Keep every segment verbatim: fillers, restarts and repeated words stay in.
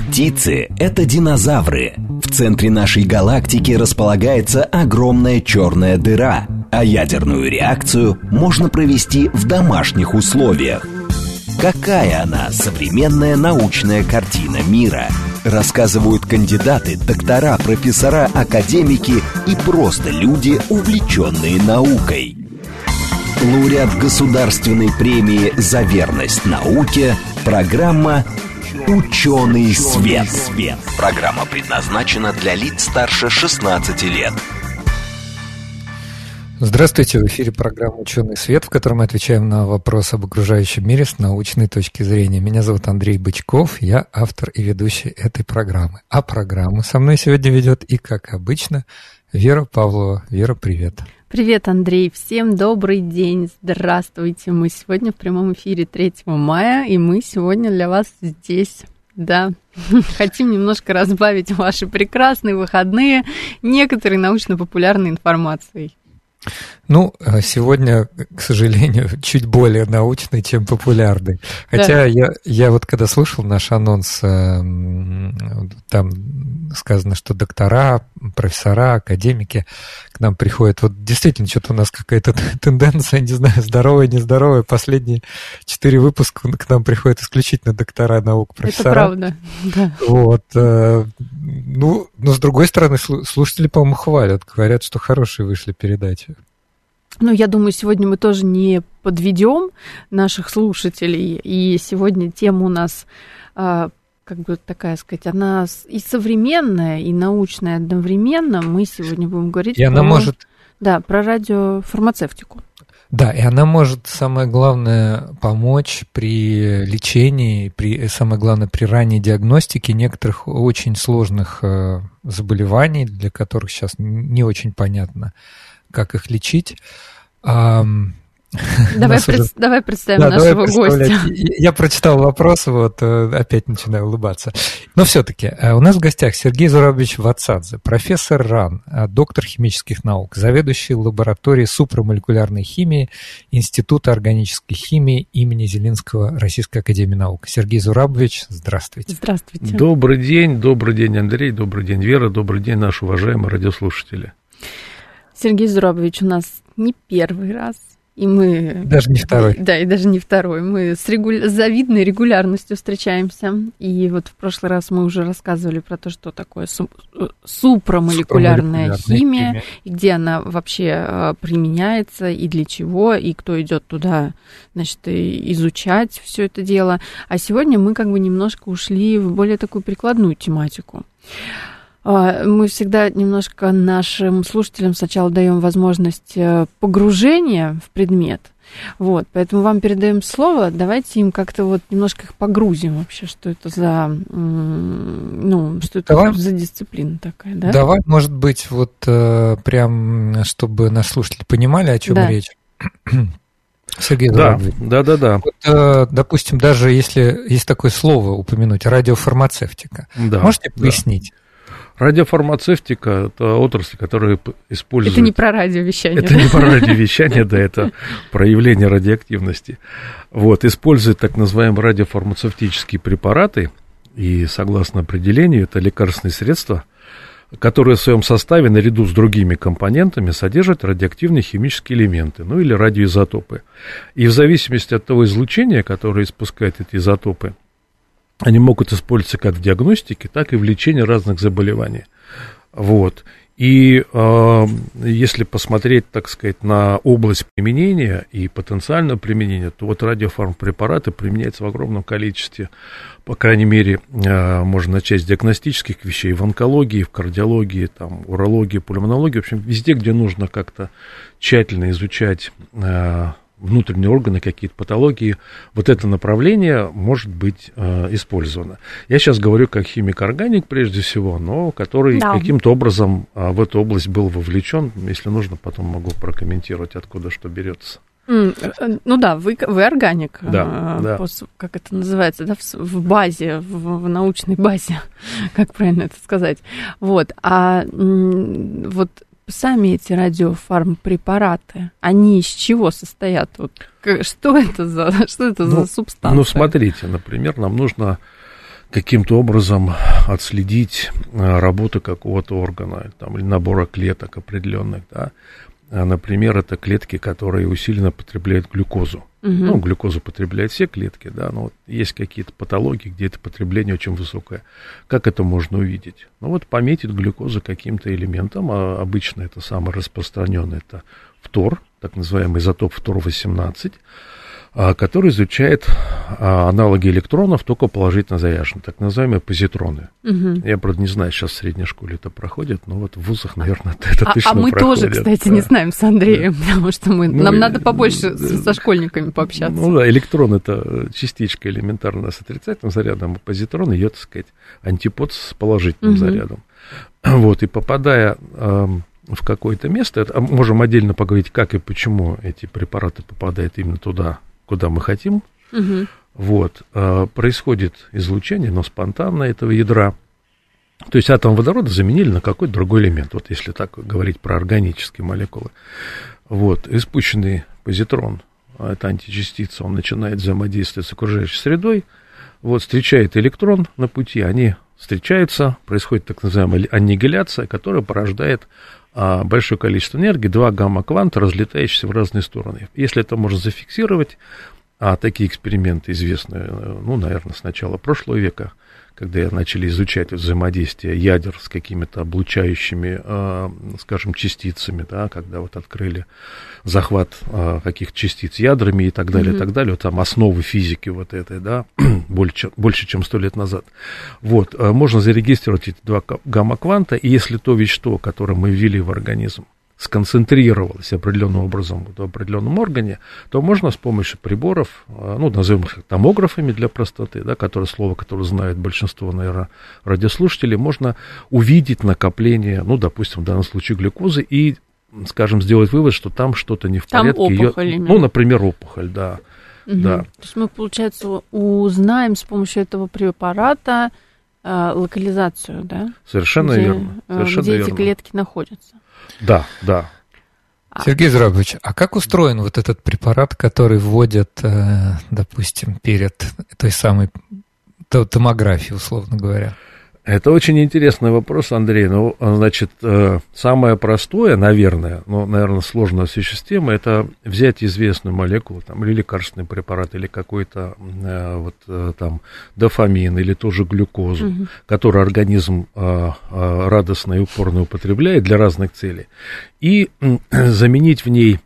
Птицы – это динозавры. В центре нашей галактики располагается огромная черная дыра, а ядерную реакцию можно провести в домашних условиях. Какая она, современная научная картина мира? Рассказывают кандидаты, доктора, профессора, академики и просто люди, увлеченные наукой. Лауреат государственной премии «За верность науке» программа «Ученый свет». Программа предназначена для лиц старше шестнадцати лет. Здравствуйте, в эфире программа «Ученый свет», в которой мы отвечаем на вопросы об окружающем мире с научной точки зрения. Меня зовут Андрей Бычков, я автор и ведущий этой программы. А программу со мной сегодня ведет и, как обычно, Вера Павлова. Вера, привет. Привет, Андрей. Всем добрый день. Здравствуйте. Мы сегодня в прямом эфире третьего мая, и мы сегодня для вас здесь. Да, хотим немножко разбавить ваши прекрасные выходные некоторой научно-популярной информацией. Ну, сегодня, к сожалению, чуть более научный, чем популярный. Хотя да. я, я вот когда слушал наш анонс, там сказано, что доктора, профессора, академики к нам приходят. Вот действительно, что-то у нас какая-то тенденция, не знаю, здоровая, нездоровая. Последние четыре выпуска к нам приходят исключительно доктора наук, профессора. Это правда, да. Вот. Ну, но с другой стороны, слушатели, по-моему, хвалят. Говорят, что хорошие вышли передачи. Ну, я думаю, сегодня мы тоже не подведем наших слушателей. И сегодня тема у нас, как бы такая сказать, она и современная, и научная одновременно. Мы сегодня будем говорить и она про, может... да, про радиофармацевтику. Да, и она может, самое главное, помочь при лечении, при, самое главное, при ранней диагностике некоторых очень сложных заболеваний, для которых сейчас не очень понятно, как их лечить. Давай, пред... уже... давай представим да, нашего давай гостя. Я прочитал вопрос, вот опять начинаю улыбаться. Но все-таки у нас в гостях Сергей Зурабович Вацадзе, профессор РАН, доктор химических наук, заведующий лабораторией супрамолекулярной химии Института органической химии имени Зелинского Российской академии наук. Сергей Зурабович, здравствуйте. Здравствуйте. Добрый день, добрый день, Андрей, добрый день, Вера, добрый день, наши уважаемые радиослушатели. Сергей Зурабович у нас не первый раз. И мы... Даже не второй. Да, и даже не второй. Мы с регу... завидной регулярностью встречаемся. И вот в прошлый раз мы уже рассказывали про то, что такое суп... супрамолекулярная химия, химия, и где она вообще применяется, и для чего, и кто идет туда, значит, изучать все это дело. А сегодня мы как бы немножко ушли в более такую прикладную тематику. Мы всегда немножко нашим слушателям сначала даем возможность погружения в предмет. Вот, поэтому вам передаем слово. Давайте им как-то вот немножко их погрузим вообще, что это за, ну, что это Давай. за дисциплина такая, да? Давай, может быть, вот прям, чтобы наши слушатели понимали, о чем да. речь. Сергей да, да, да, да. Вот, допустим, даже если есть такое слово упомянуть, радиофармацевтика, да, можете пояснить? Да. Радиофармацевтика – это отрасль, которая использует… Это не про радиовещание. Это да? не про радиовещание, да, это проявление радиоактивности. Вот, использует так называемые радиофармацевтические препараты, и, согласно определению, это лекарственные средства, которые в своем составе, наряду с другими компонентами, содержат радиоактивные химические элементы, ну или радиоизотопы. И в зависимости от того излучения, которое испускают эти изотопы, они могут использоваться как в диагностике, так и в лечении разных заболеваний. Вот. И э, если посмотреть, так сказать, на область применения и потенциального применения, то вот радиофармпрепараты применяются в огромном количестве. По крайней мере, э, можно начать с диагностических вещей в онкологии, в кардиологии, там, урологии, пульмонологии. В общем, везде, где нужно как-то тщательно изучать э, внутренние органы, какие-то патологии, вот это направление может быть э, использовано. Я сейчас говорю как химик-органик прежде всего, но который да. каким-то образом э, в эту область был вовлечен. Если нужно, потом могу прокомментировать, откуда что берется. Mm, ну да, вы, вы органик, да, э, да. По, как это называется, да, в, в базе, в, в научной базе, как правильно это сказать. Вот, а м, вот сами эти радиофармпрепараты, они из чего состоят? Вот, что это за, что это ну, за субстанция? Ну, смотрите, например, нам нужно каким-то образом отследить работу какого-то органа там, или набора клеток определенных, да. Например, это клетки, которые усиленно потребляют глюкозу. Угу. Ну, глюкозу потребляют все клетки, да, но вот есть какие-то патологии, где это потребление очень высокое. Как это можно увидеть? Ну, вот пометить глюкозу каким-то элементом, а обычно это самое распространенное, это фтор, так называемый изотоп фтор восемнадцать, который изучает аналоги электронов, только положительно заряженные, так называемые позитроны. Угу. Я, правда, не знаю, сейчас в средней школе это проходит, но вот в вузах, наверное, это а, точно А мы проходит. тоже, кстати, да. не знаем с Андреем, да. потому что мы, ну, нам и, надо побольше с, со школьниками пообщаться. Ну да, электрон — это частичка элементарно с отрицательным зарядом, а позитрон — ее, так сказать, антипод с положительным угу. зарядом. Вот, и попадая э, в какое-то место, это, можем отдельно поговорить, как и почему эти препараты попадают именно туда, куда мы хотим, угу. вот, э, происходит излучение, но спонтанное этого ядра. То есть атом водорода заменили на какой-то другой элемент, вот если так говорить про органические молекулы. Вот, испущенный позитрон, это античастица, он начинает взаимодействовать с окружающей средой, вот, встречает электрон на пути, они встречаются, происходит так называемая аннигиляция, которая порождает а, большое количество энергии, два гамма-кванта, разлетающиеся в разные стороны. Если это можно зафиксировать, а такие эксперименты известны, ну, наверное, с начала прошлого века, когда начали изучать взаимодействие ядер с какими-то облучающими, э, скажем, частицами, да, когда вот открыли захват э, каких-то частиц ядрами и так далее, mm-hmm. и так далее, вот там основы физики вот этой, да, больше, больше, чем сто лет назад. Вот, э, можно зарегистрировать эти два гамма-кванта, и если то вещество, которое мы ввели в организм, сконцентрировалось определенным образом в определенном органе, то можно с помощью приборов, ну, назовем их томографами для простоты, да, которое слово, которое знает большинство, наверное, радиослушателей, можно увидеть накопление, ну, допустим, в данном случае глюкозы и, скажем, сделать вывод, что там что-то не в там порядке. Опухоль, Ее, ну, например, опухоль, да. Угу. да. То есть мы, получается, узнаем с помощью этого препарата э, локализацию, да? Совершенно где, верно. Совершенно где верно. эти клетки находятся. Да, да. Сергей Зурабович, а как устроен вот этот препарат, который вводят, допустим, перед той самой томографией, условно говоря? Это очень интересный вопрос, Андрей. Ну, значит, самое простое, наверное, но, наверное, сложно осуществимо, это взять известную молекулу, там, или лекарственный препарат, или какой-то вот там дофамин, или тоже глюкозу, угу. который организм радостно и упорно употребляет для разных целей, и заменить в ней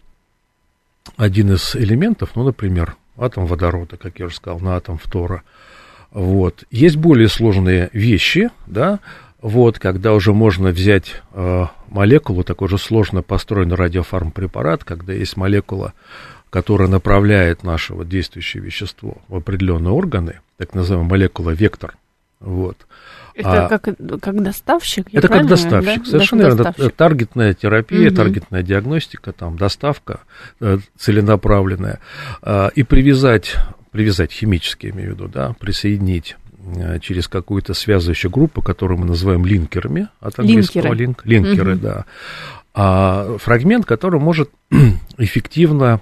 один из элементов, ну, например, атом водорода, как я уже сказал, на атом фтора. Вот. Есть более сложные вещи, да, вот, когда уже можно взять э, молекулу, такой же сложно построенный радиофармпрепарат, когда есть молекула, которая направляет наше вот, действующее вещество в определенные органы, так называемая молекула-вектор. Вот. Это а, как, как доставщик? Это как доставщик, да? Совершенно верно. Это таргетная терапия, угу. таргетная диагностика, там, доставка э, целенаправленная. Э, и привязать... привязать химически, я имею в виду, да, присоединить э, через какую-то связывающую группу, которую мы называем линкерами, от английского линк, линкеры, угу. да, а, фрагмент, который может эффективно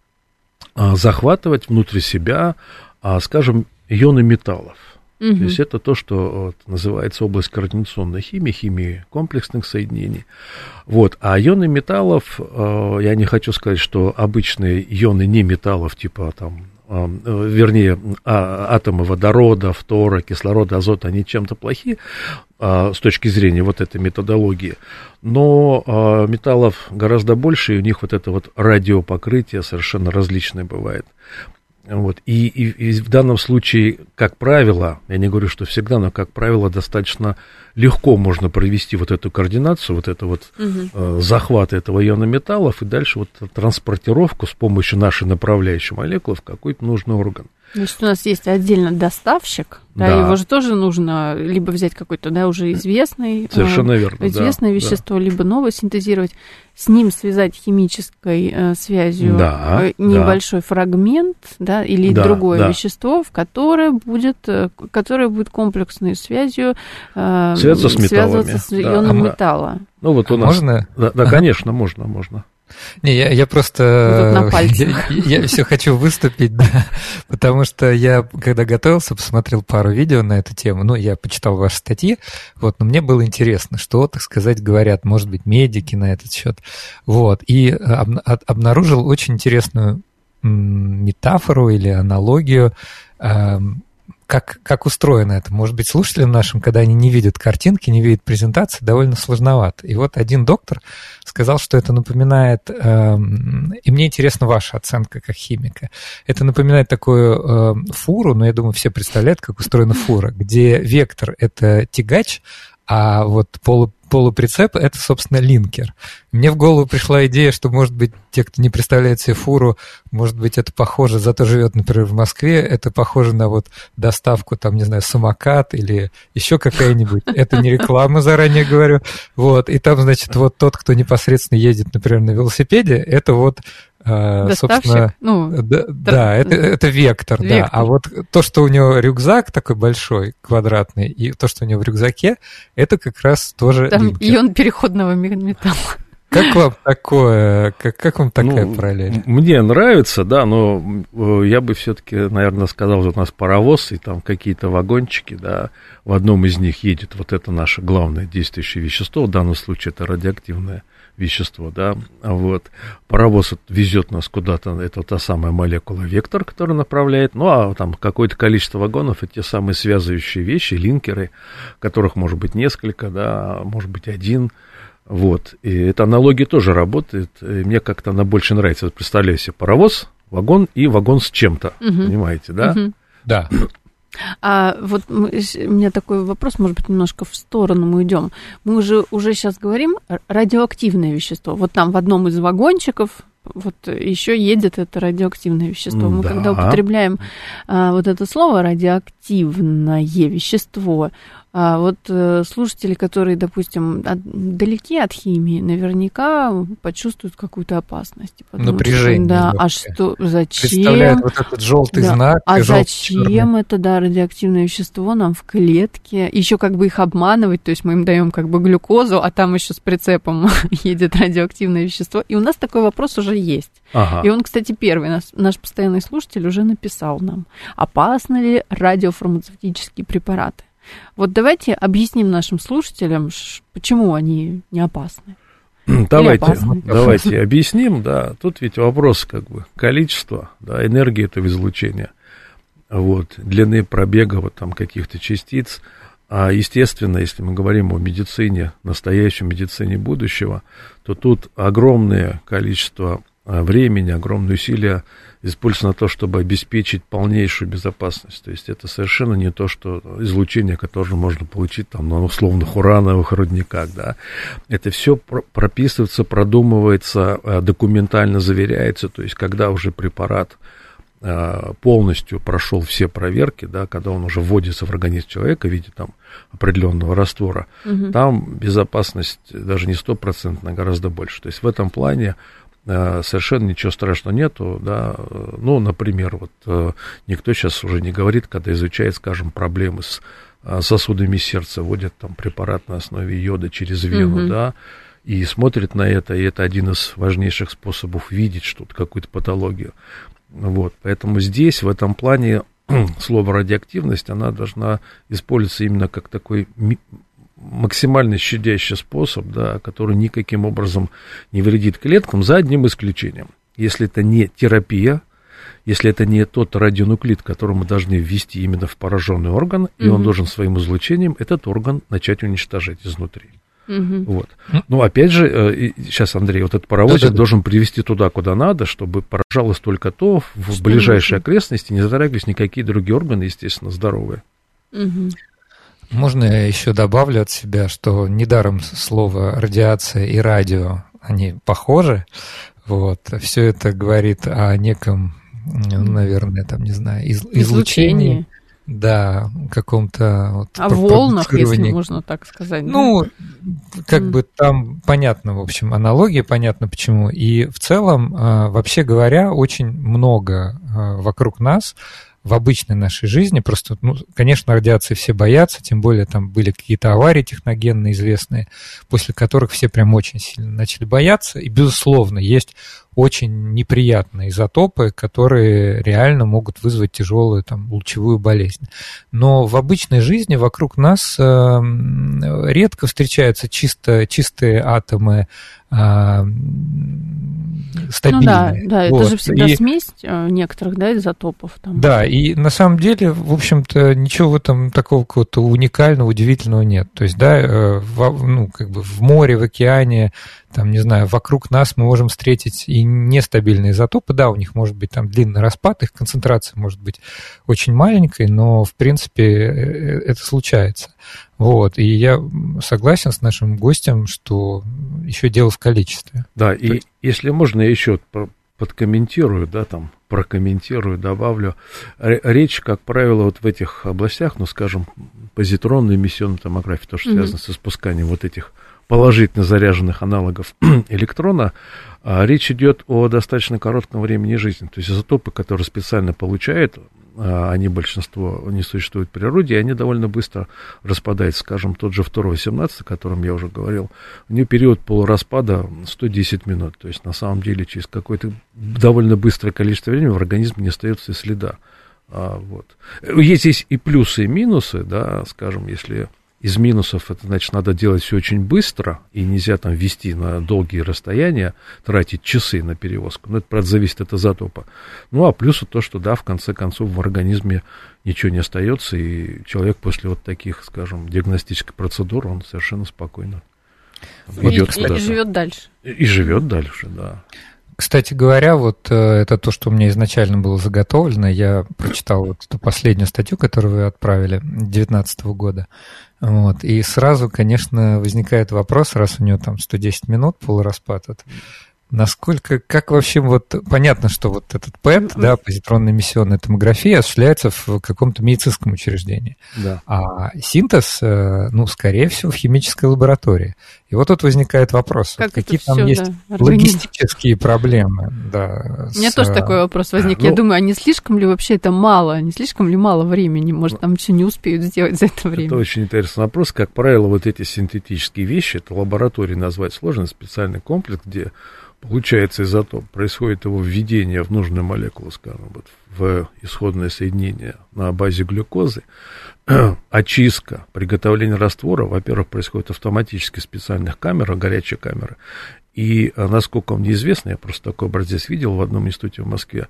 а, захватывать внутри себя, а, скажем, ионы металлов. Угу. То есть это то, что вот, называется область координационной химии, химии комплексных соединений. Вот. А ионы металлов, э, я не хочу сказать, что обычные ионы не металлов, типа там, вернее, атомы водорода, фтора, кислорода, азота, они чем-то плохи с точки зрения вот этой методологии, но металлов гораздо больше, и у них вот это вот радиопокрытие совершенно различное бывает. Вот. И, и, и в данном случае, как правило, я не говорю, что всегда, но, как правило, достаточно легко можно провести вот эту координацию, вот это вот угу. э, захват этого иона металлов и дальше вот транспортировку с помощью нашей направляющей молекулы в какой-то нужный орган. Значит, у нас есть отдельно доставщик, да, да. его же тоже нужно либо взять какой-то, да, уже известный, Совершенно верно, известное да, вещество, да. либо новое синтезировать, с ним связать химической э, связью да, небольшой да. фрагмент, да, или да, другое да. вещество, в которое будет, которое будет комплексной связью э, связываться с металлами, связываться с ионом да. металла. Ну вот у а нас, можно? Да, да, конечно, можно, можно. Не, я, я просто... Я, я, я все хочу выступить, да, потому что я, когда готовился, посмотрел пару видео на эту тему, ну, я почитал ваши статьи, вот, но мне было интересно, что, так сказать, говорят, может быть, медики на этот счет, вот, и об, обнаружил очень интересную метафору или аналогию, Как, как устроено это. Может быть, слушателям нашим, когда они не видят картинки, не видят презентации, довольно сложновато. И вот один доктор сказал, что это напоминает, э, и мне интересна ваша оценка как химика, это напоминает такую э, фуру, но я думаю, все представляют, как устроена фура, где вектор — это тягач, а вот полу, полуприцеп — это, собственно, линкер. Мне в голову пришла идея, что, может быть, те, кто не представляет себе фуру, может быть, это похоже, зато живет, например, в Москве, это похоже на вот доставку, там, не знаю, самокат или еще какая-нибудь. Это не реклама, заранее говорю. Вот, и там, значит, вот тот, кто непосредственно едет, например, на велосипеде, это вот доставщик? Собственно, ну, да, да это, это вектор, вектор, да. А вот то, что у него рюкзак такой большой, квадратный, и то, что у него в рюкзаке, это как раз тоже там линкер. Ион переходного металла. Как вам такое, как, как вам такая ну, параллель? Мне нравится, да, но я бы все-таки, наверное, сказал, что у нас паровоз, и там какие-то вагончики, да, в одном из них едет вот это наше главное действующее вещество, в данном случае это радиоактивное вещество, да, вот, паровоз везет нас куда-то, это та самая молекула вектор, которая направляет, ну, а там какое-то количество вагонов, это те самые связывающие вещи, линкеры, которых может быть несколько, да, может быть один, вот, и эта аналогия тоже работает, и мне как-то она больше нравится, вот представляю себе паровоз, вагон и вагон с чем-то, угу. Понимаете, да? Угу. Да. А вот мы, у меня такой вопрос, может быть, немножко в сторону мы уйдем. Мы уже, уже сейчас говорим радиоактивное вещество. Вот там в одном из вагончиков вот еще едет это радиоактивное вещество. Мы да. когда употребляем а, вот это слово радиоактивное вещество, а вот э, слушатели, которые, допустим, от, далеки от химии, наверняка почувствуют какую-то опасность. Напряжение. Да, а что, зачем? Представляют вот этот желтый да. знак. А зачем это, да, радиоактивное вещество нам в клетке? Еще как бы их обманывать, то есть мы им даем как бы глюкозу, а там еще с прицепом едет радиоактивное вещество. И у нас такой вопрос уже есть. Ага. И он, кстати, первый, наш, наш постоянный слушатель уже написал нам, опасны ли радиофармацевтические препараты? Вот давайте объясним нашим слушателям, почему они не опасны. Давайте, опасны. давайте объясним, да. Тут ведь вопрос как бы количества, да, энергии этого излучения, вот, длины пробега вот там каких-то частиц. А естественно, если мы говорим о медицине, настоящей медицине будущего, то тут огромное количество времени, огромные усилия используются на то, чтобы обеспечить полнейшую безопасность. То есть это совершенно не то, что излучение, которое можно получить там, на условных урановых рудниках. Да. Это все прописывается, продумывается, документально заверяется. То есть когда уже препарат полностью прошел все проверки, да, когда он уже вводится в организм человека в виде там, определенного раствора, угу. там безопасность даже не стопроцентная, а гораздо больше. То есть в этом плане совершенно ничего страшного нету, да, ну, например, вот никто сейчас уже не говорит, когда изучает, скажем, проблемы с сосудами сердца, вводят там препарат на основе йода через вену, угу. да, и смотрит на это, и это один из важнейших способов видеть что-то, какую-то патологию, вот, поэтому здесь, в этом плане, слово радиоактивность, она должна использоваться именно как такой максимально щадящий способ, да, который никаким образом не вредит клеткам, за одним исключением. Если это не терапия, если это не тот радионуклид, который мы должны ввести именно в пораженный орган, mm-hmm. и он должен своим излучением этот орган начать уничтожать изнутри. Mm-hmm. Вот. Ну, опять же, сейчас, Андрей, вот этот паровозик Да-да-да. должен привести туда, куда надо, чтобы поражалось только то, в Что ближайшей нужно? окрестности не затрагивались никакие другие органы, естественно, здоровые. Mm-hmm. Можно я еще добавлю от себя, что недаром слово радиация и радио, они похожи. Вот. Все это говорит о неком, наверное, там, не знаю, из, излучении. излучении. Да, каком-то... Вот, о волнах, если можно так сказать. Ну, да? как mm. бы там понятно, в общем, аналогия, понятно почему. И в целом, вообще говоря, очень много вокруг нас в обычной нашей жизни. Просто, ну, конечно, радиации все боятся, тем более там были какие-то аварии техногенные известные, после которых все прям очень сильно начали бояться. И, безусловно, есть очень неприятные изотопы, которые реально могут вызвать тяжелую там, лучевую болезнь. Но в обычной жизни вокруг нас э, редко встречаются чисто, чистые атомы, э, стабильные. Ну да, да, вот. Это же всегда и, смесь некоторых, да, изотопов. Там. Да, и на самом деле, в общем-то, ничего в этом такого какого-то уникального, удивительного нет. То есть, да, в, ну, как бы в море, в океане, там, не знаю, вокруг нас мы можем встретить и нестабильные изотопы. Да, у них может быть там длинный распад, их концентрация может быть очень маленькой, но, в принципе, это случается. Вот, и я согласен с нашим гостем, что еще дело в количестве. Да, и есть... если можно, я еще подкомментирую, да, там, прокомментирую, добавлю. Речь, как правило, вот в этих областях, ну, скажем, позитронная эмиссионная томография, то, что mm-hmm. связано с испусканием вот этих положительно заряженных аналогов электрона, речь идет о достаточно коротком времени жизни. То есть изотопы, которые специально получают, они, большинство, не существуют в природе, и они довольно быстро распадаются. Скажем, тот же фторий семнадцать, о котором я уже говорил, у него период полураспада сто десять минут. То есть, на самом деле, через какое-то довольно быстрое количество времени в организме не остается и следа. А, вот. Есть здесь и плюсы, и минусы, да, скажем, если... Из минусов это, значит, надо делать все очень быстро, и нельзя там вести на долгие расстояния, тратить часы на перевозку. Но это, правда, зависит от изотопа. Ну, а плюсы то, что, да, в конце концов в организме ничего не остается, и человек после вот таких, скажем, диагностических процедур, он совершенно спокойно идет и, и, и живет дальше. И, и живет дальше, да. Кстати говоря, вот это то, что у меня изначально было заготовлено. Я прочитал вот эту последнюю статью, которую вы отправили, две тысячи девятнадцатого года. Вот. И сразу, конечно, возникает вопрос, раз у него там сто десять минут полураспад, вот, насколько, как вообще, вот понятно, что вот этот ПЭТ, да, позитронная эмиссионная томография, осуществляется в каком-то медицинском учреждении. Да. А синтез, ну, скорее всего, в химической лаборатории. И вот тут возникает вопрос, вот какие там все, есть да, логистические проблемы. Да, у меня с... тоже такой вопрос возник. Ну, я думаю, а не слишком ли вообще это мало, не слишком ли мало времени? Может, там все не успеют сделать за это время? Это очень интересный вопрос. Как правило, вот эти синтетические вещи, это лаборатории назвать сложно, специальный комплекс, где получается изотоп, происходит его введение в нужную молекулу, скажем, вот в исходное соединение на базе глюкозы, очистка, приготовление раствора, во-первых, происходит автоматически в специальных камерах, горячие камеры, и, насколько мне известно, я просто такой образец видел в одном институте в Москве,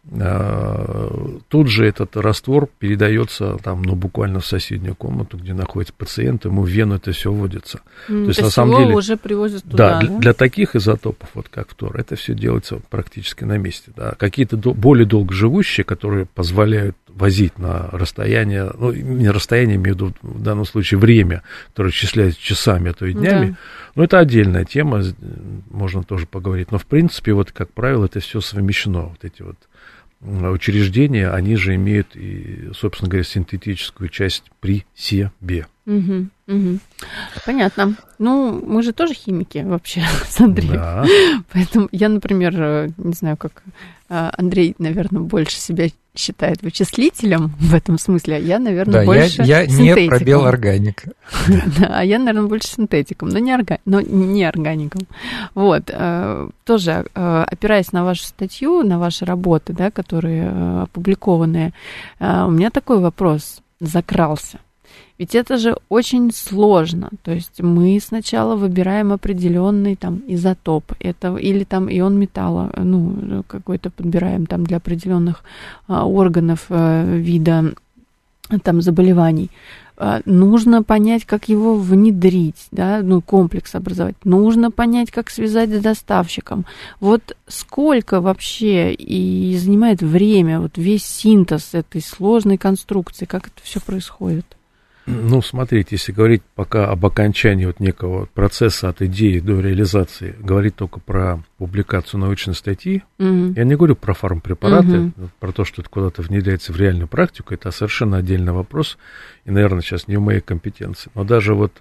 тут же этот раствор передается там, ну, буквально в соседнюю комнату, где находится пациент, ему в вену это все вводится. Mm, то есть, на самом деле, уже привозят туда, да, да? Для, для таких изотопов, вот как фтор, это все делается практически на месте. Да. Какие-то до, более долгоживущие, которые позволяют возить на расстояние, ну, не расстояние, имею в виду в данном случае время, которое исчисляется часами, а то и днями, да. Но это отдельная тема, можно тоже поговорить. Но, в принципе, вот, как правило, это все совмещено, вот эти вот учреждения, они же имеют, и, собственно говоря, синтетическую часть при себе. Угу, угу. Понятно. Ну, мы же тоже химики вообще с Андреем. Да. Поэтому я, например, не знаю, как Андрей, наверное, больше себя считает вычислителем в этом смысле, а я, наверное, да, больше я, я синтетиком. Не пробел органика. Да, а я, наверное, больше синтетиком, но не, орга... но не органиком. Вот. Тоже, опираясь на вашу статью, на ваши работы, да, которые опубликованы, у меня такой вопрос закрался. Ведь это же очень сложно. То есть мы сначала выбираем определенный там изотоп, это, или там ион металла, ну, какой-то подбираем там для определенных а, органов а, вида там заболеваний. А, нужно понять, как его внедрить, да, ну, комплекс образовать. Нужно понять, как связать с доставщиком. Вот сколько вообще и занимает время вот весь синтез этой сложной конструкции, как это все происходит? Ну, смотрите, если говорить пока об окончании вот некого процесса от идеи до реализации, говорить только про публикацию научной статьи, mm-hmm. я не говорю про фармпрепараты, mm-hmm. про то, что это куда-то внедряется в реальную практику, это совершенно отдельный вопрос, и, наверное, сейчас не в моей компетенции. Но даже вот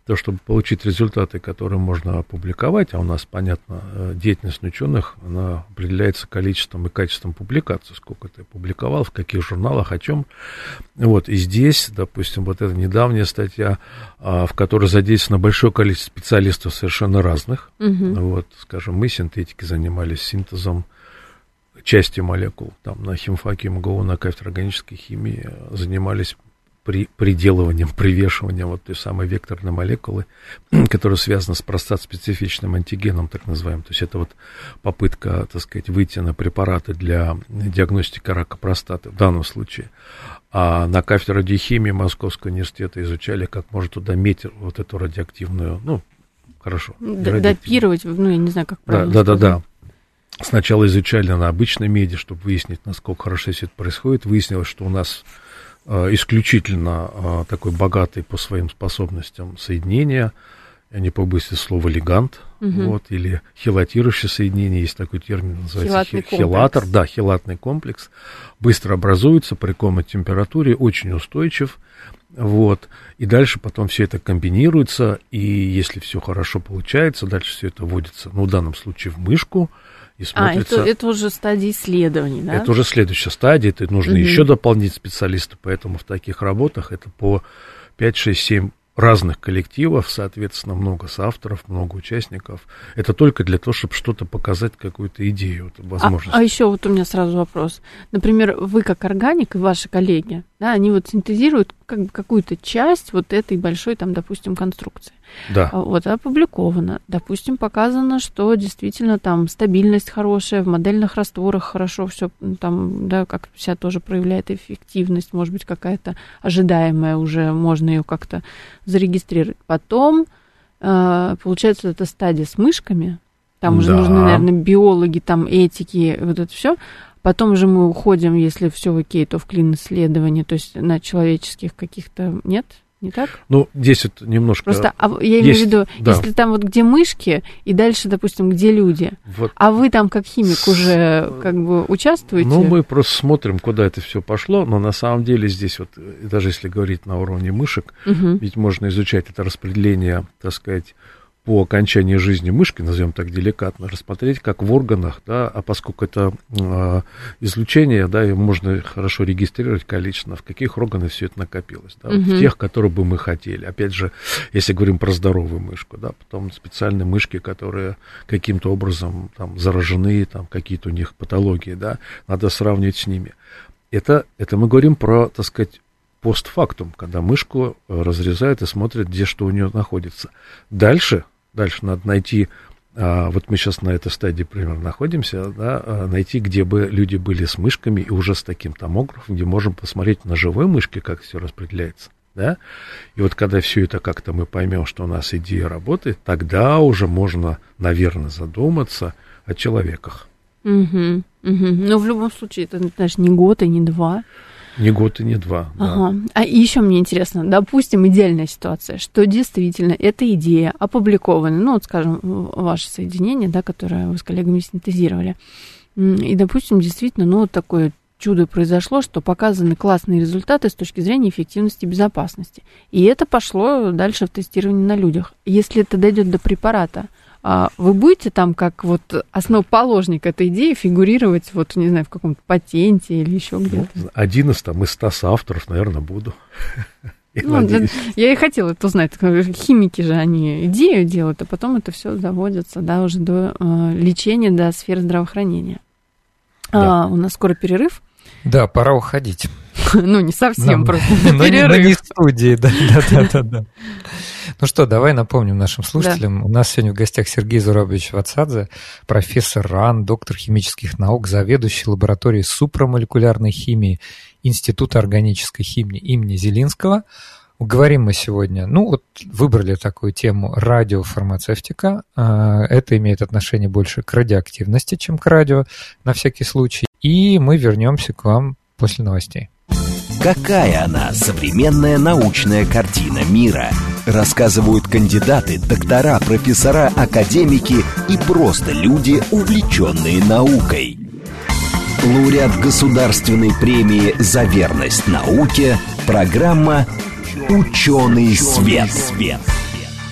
то, чтобы получить результаты, которые можно опубликовать, а у нас, понятно, деятельность ученых, она определяется количеством и качеством публикаций, сколько ты опубликовал, в каких журналах, о чем. Вот, и здесь, допустим, вот эта недавняя статья, в которой задействовано большое количество специалистов совершенно разных. Угу. Вот, скажем, мы синтетики занимались синтезом части молекул, там на химфаке МГУ, на кафедре органической химии занимались при, приделыванием, привешиванием вот той самой векторной молекулы, которая связана с простат-специфичным антигеном, так называемым. То есть это вот попытка, так сказать, выйти на препараты для диагностики рака простаты в данном случае. А на кафедре радиохимии Московского университета изучали, как можно туда метить вот эту радиоактивную, ну, хорошо. Допировать, ну, я не знаю, как правильно да, да, да, да. Сначала изучали на обычной меди, чтобы выяснить, насколько хорошо все это происходит. Выяснилось, что у нас исключительно такой богатый по своим способностям соединения, я не побоюсь слова лигант, угу. вот, или хелатирующее соединение, есть такой термин, называется хелатор, да, хелатный комплекс, быстро образуется при комнатной температуре, очень устойчив, вот, и дальше потом все это комбинируется, и если все хорошо получается, дальше все это вводится, ну, в данном случае в мышку. И смотрится, а, это, это уже стадия исследований, да? Это уже следующая стадия, это нужно угу. еще дополнить специалистов, поэтому в таких работах это по пять, шесть, семь разных коллективов, соответственно, много соавторов, много участников. Это только для того, чтобы что-то показать, какую-то идею, возможность. А, а еще вот у меня сразу вопрос. Например, вы как органик и ваши коллеги, да, они вот синтезируют как бы какую-то часть вот этой большой, там, допустим, конструкции. Да. Вот опубликовано. Допустим, показано, что действительно там стабильность хорошая, в модельных растворах хорошо все, там, да, как себя тоже проявляет эффективность, может быть, какая-то ожидаемая уже, можно ее как-то зарегистрировать. Потом, э, получается, это стадия с мышками, там уже да. нужны, наверное, биологи, там, этики, вот это все. Потом же мы уходим, если все окей, то в клин-исследование, то есть на человеческих каких-то нет? Не так? Ну, здесь вот немножко... Просто, а, я имею в виду, да. если там вот где мышки, и дальше, допустим, где люди, вот. А вы там как химик уже как бы участвуете? Ну, мы просто смотрим, куда это все пошло, но на самом деле здесь вот, даже если говорить на уровне мышек, угу. ведь можно изучать это распределение, так сказать, по окончании жизни мышки, назовем так деликатно, рассмотреть, как в органах, да, а поскольку это э, излучение, да, и можно хорошо регистрировать количественно, в каких органах все это накопилось, да, угу. в тех, которые бы мы хотели. Опять же, если говорим про здоровую мышку, да, потом специальные мышки, которые каким-то образом там заражены, там какие-то у них патологии, да, надо сравнивать с ними. Это, это мы говорим про, так сказать, постфактум, когда мышку разрезают и смотрят, где что у нее находится. Дальше, дальше надо найти, а, вот мы сейчас на этой стадии примерно находимся, да, а, найти, где бы люди были с мышками и уже с таким томографом, где можем посмотреть на живой мышке, как все распределяется. Да? И вот когда все это как-то мы поймем, что у нас идея работает, тогда уже можно, наверное, задуматься о человеках. Угу, угу. Но в любом случае, это, знаешь, не год и не два. Не год и не два. Ага. Да. А еще мне интересно, допустим, идеальная ситуация, что действительно эта идея опубликована, ну, вот, скажем, ваше соединение, да, которое вы с коллегами синтезировали, и, допустим, действительно, ну, вот такое чудо произошло, что показаны классные результаты с точки зрения эффективности и безопасности. И это пошло дальше в тестирование на людях. Если это дойдет до препарата, вы будете там как вот основоположник этой идеи фигурировать, вот, не знаю, в каком-то патенте или еще где-то? Ну, один из там из ста соавторов, наверное, буду. Ну, да, я и хотела это узнать. Химики же, они идею делают, а потом это все доводится, да, уже до э, лечения, до сферы здравоохранения. Да. А, у нас скоро перерыв. Да, пора уходить. Ну, не совсем, просто перерыв. Но не в студии, да-да-да. Ну что, давай напомним нашим слушателям. У нас сегодня в гостях Сергей Зурабович Вацадзе, профессор РАН, доктор химических наук, заведующий лабораторией супрамолекулярной химии Института органической химии имени Зелинского. Говорим мы сегодня, ну вот выбрали такую тему радиофармацевтика. Это имеет отношение больше к радиоактивности, чем к радио, на всякий случай. И мы вернемся к вам после новостей. Какая она, современная научная картина мира? Рассказывают кандидаты, доктора, профессора, академики и просто люди, увлеченные наукой. Лауреат государственной премии «За верность науке», программа «Ученый свет».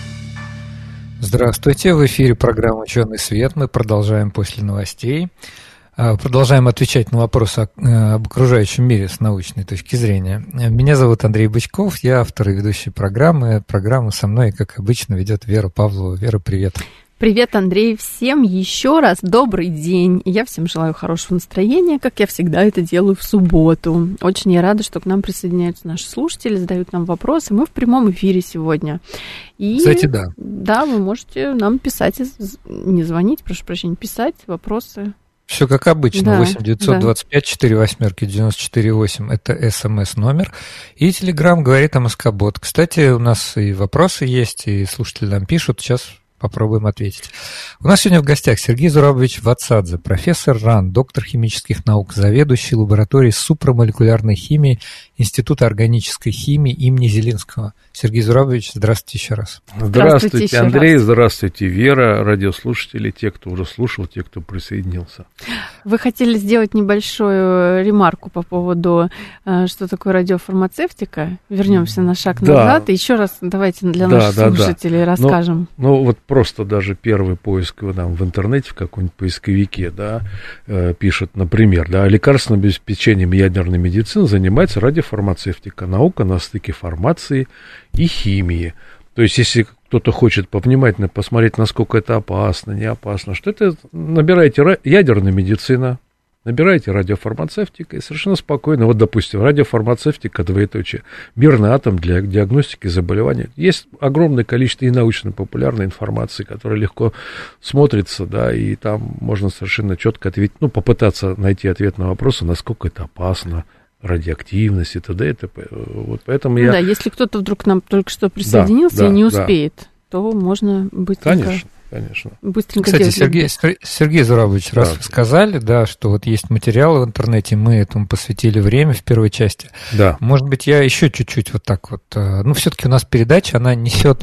Здравствуйте, в эфире программа «Ученый свет». Мы продолжаем после новостей. Продолжаем отвечать на вопросы об окружающем мире с научной точки зрения. Меня зовут Андрей Бычков, я автор и ведущий программы. Программу со мной, как обычно, ведет Вера Павлова. Вера, привет. Привет, Андрей, всем еще раз добрый день. Я всем желаю хорошего настроения, как я всегда это делаю в субботу. Очень я рада, что к нам присоединяются наши слушатели, задают нам вопросы. Мы в прямом эфире сегодня. И, кстати, да. Да, вы можете нам писать, не звонить, прошу прощения, писать вопросы. Все как обычно, да, восемь девятьсот двадцать пять четыре восьмерки девяносто четыре восемь, это смс-номер, и Телеграм говорит МСК-бот. Кстати, у нас и вопросы есть, и слушатели нам пишут, сейчас попробуем ответить. У нас сегодня в гостях Сергей Зурабович Вацадзе, профессор РАН, доктор химических наук, заведующий лабораторией супрамолекулярной химии Института органической химии имени Зелинского. Сергей Зурабович, здравствуйте еще раз. Здравствуйте, здравствуйте Андрей, раз. Здравствуйте, Вера, радиослушатели, те, кто уже слушал, те, кто присоединился. Вы хотели сделать небольшую ремарку по поводу, что такое радиофармацевтика. Вернемся на шаг да. назад. И еще раз давайте для да, наших да, слушателей да. расскажем. Ну, ну, вот просто даже первый поиск там, в интернете, в каком-нибудь поисковике, да, э, пишет, например, да, лекарственным обеспечением ядерной медицины занимается радиофармацевтика, наука на стыке фармации и химии. То есть, если кто-то хочет повнимательно посмотреть, насколько это опасно, не опасно, что это, набирайте ядерная медицина, набирайте радиофармацевтика и совершенно спокойно, вот, допустим, радиофармацевтика, двоеточие, мирный атом для диагностики заболеваний. Есть огромное количество и научно-популярной информации, которая легко смотрится, да, и там можно совершенно четко ответить, ну, попытаться найти ответ на вопросы, насколько это опасно, радиоактивность и т.д. и т.п. Вот поэтому я... Да, если кто-то вдруг к нам только что присоединился да, да, и не успеет, да. то можно быть... Конечно. Конечно. Быстренько Кстати, Сергей, Сергей Зурабович, раз да. вы сказали, да, что вот есть материалы в интернете, мы этому посвятили время в первой части. Да. Может быть, я еще чуть-чуть вот так вот... Ну, все-таки у нас передача, она несет,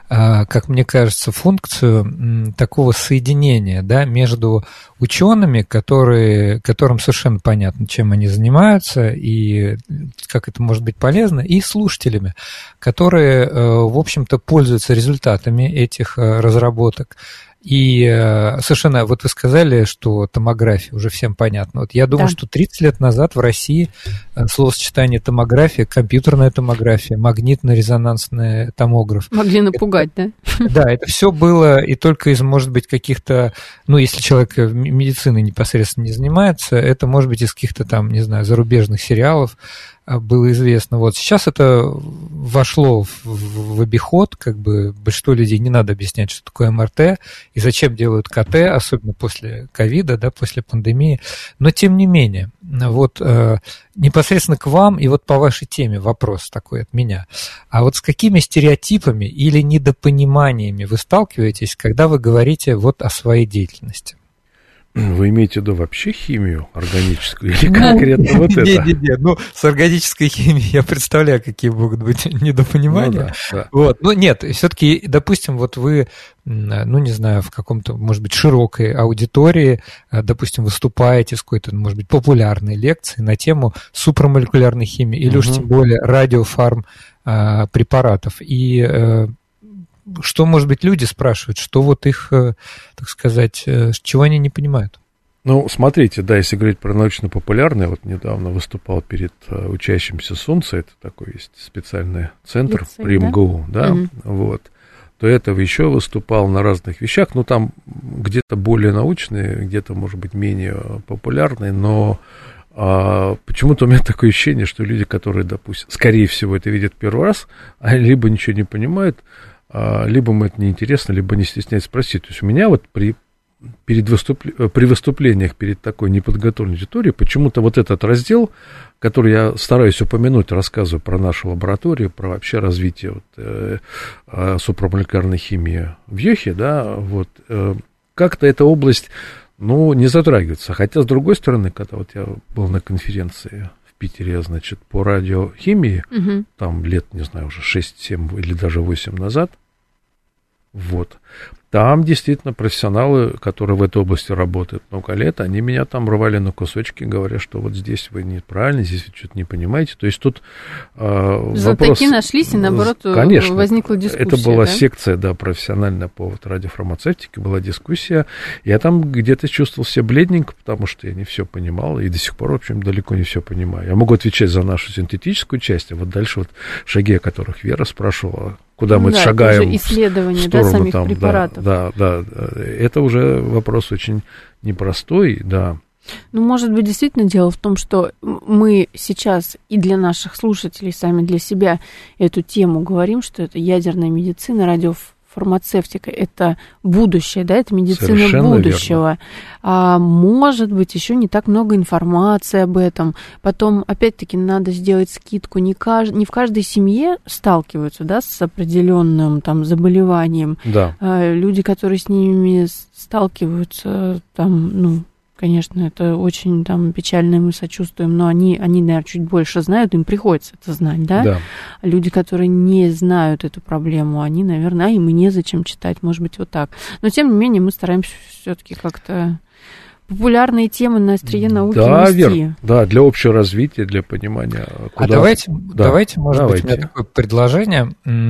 как мне кажется, функцию такого соединения, да, между учеными, которые, которым совершенно понятно, чем они занимаются и как это может быть полезно, и слушателями, которые, в общем-то, пользуются результатами этих разработок. И совершенно, вот вы сказали, что томография уже всем понятно. Вот я думаю, да. что тридцать лет назад в России словосочетание томография, компьютерная томография, магнитно-резонансный томограф. Могли напугать, это, да? Да, это все было, и только из, может быть, каких-то, ну, если человек медициной непосредственно не занимается, это, может быть, из каких-то там, не знаю, зарубежных сериалов было известно. Вот сейчас это вошло в, в обиход, как бы большинство людей не надо объяснять, что такое эм эр тэ и зачем делают ка тэ, особенно после ковида, да, после пандемии. Но тем не менее, вот э, непосредственно к вам и вот по вашей теме вопрос такой от меня. А вот с какими стереотипами или недопониманиями вы сталкиваетесь, когда вы говорите вот о своей деятельности? Вы имеете в виду вообще химию органическую или конкретно ну, вот это? Не-не-не, ну, с органической химией я представляю, какие могут быть недопонимания. Ну, да, да. Вот. Но нет, все-таки, допустим, вот вы, ну, не знаю, в каком-то, может быть, широкой аудитории, допустим, выступаете с какой-то, может быть, популярной лекцией на тему супрамолекулярной химии или угу. уж тем более радиофарм препаратов. И что, может быть, люди спрашивают, что вот их, так сказать, чего они не понимают? Ну, смотрите, да, если говорить про научно-популярное, вот недавно выступал перед учащимся СУНЦа, это такой есть специальный центр Лицей, при эм гэ у, да, да угу. вот, то этого еще выступал на разных вещах, ну, там где-то более научные, где-то, может быть, менее популярные, но а, почему-то у меня такое ощущение, что люди, которые, допустим, скорее всего, это видят первый раз, а либо ничего не понимают, либо им это неинтересно, либо не стесняются спросить. То есть у меня вот при, перед выступ, при выступлениях перед такой неподготовленной аудиторией почему-то вот этот раздел, который я стараюсь упомянуть, рассказываю про нашу лабораторию, про вообще развитие вот, э, э, супрамолекулярной химии в Йохе, да, вот, э, как-то эта область, ну, не затрагивается. Хотя, с другой стороны, когда вот я был на конференции в Питере, значит, по радиохимии, угу. там лет, не знаю, уже шесть-семь или даже восемь назад, Вот. Там действительно профессионалы, которые в этой области работают много лет, они меня там рвали на кусочки, говоря, что вот здесь вы неправильно, здесь вы что-то не понимаете. То есть тут э, вопрос... Такие нашлись, и наоборот Конечно, возникла дискуссия. Это была да? секция, да, профессиональная по вот радиофармацевтике, была дискуссия. Я там где-то чувствовал себя бледненько, потому что я не все понимал, и до сих пор, в общем, далеко не все понимаю. Я могу отвечать за нашу синтетическую часть, а вот дальше вот шаги, о которых Вера спрашивала, куда мы да, шагаем это уже исследование, в сторону, да, самих там, препаратов. Да, да, да, это уже вопрос очень непростой, да. Ну, может быть, действительно дело в том, что мы сейчас и для наших слушателей, сами для себя эту тему говорим, что это ядерная медицина, радиофармацевтика, это будущее, да, это медицина Совершенно будущего. Верно. А может быть, еще не так много информации об этом. Потом, опять-таки, надо сделать скидку. Не, кажд... не в каждой семье сталкиваются, да, с определенным там заболеванием. Да. А люди, которые с ними сталкиваются, там, ну, конечно, это очень там печально, и мы сочувствуем, но они, они, наверное, чуть больше знают, им приходится это знать, да? Да. Люди, которые не знают эту проблему, они, наверное, а им и незачем читать, может быть, вот так. Но, тем не менее, мы стараемся все-таки как-то популярные темы на острие науки да, нести. Верно. Да, для общего развития, для понимания, куда... А давайте, да. давайте может давайте. быть, у меня такое предложение,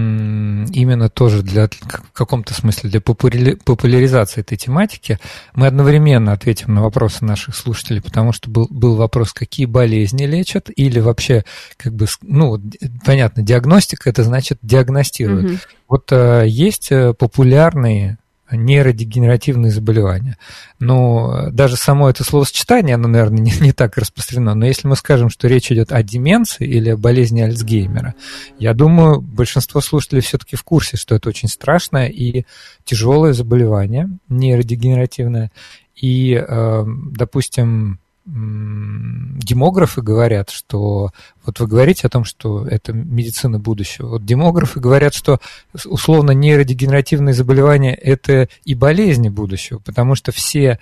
именно тоже для, в каком-то смысле для популяризации этой тематики. Мы одновременно ответим на вопросы наших слушателей, потому что был, был вопрос, какие болезни лечат, или вообще, как бы, ну, понятно, диагностика, это значит диагностируют. Угу. Вот а, есть популярные нейродегенеративные заболевания. Но даже само это словосочетание, оно, наверное, не, не так распространено. Но если мы скажем, что речь идет о деменции или о болезни Альцгеймера, я думаю, большинство слушателей все-таки в курсе, что это очень страшное и тяжелое заболевание, нейродегенеративное. И, допустим, демографы говорят, что... Вот вы говорите о том, что это медицина будущего. Вот демографы говорят, что условно нейродегенеративные заболевания – это и болезни будущего, потому что все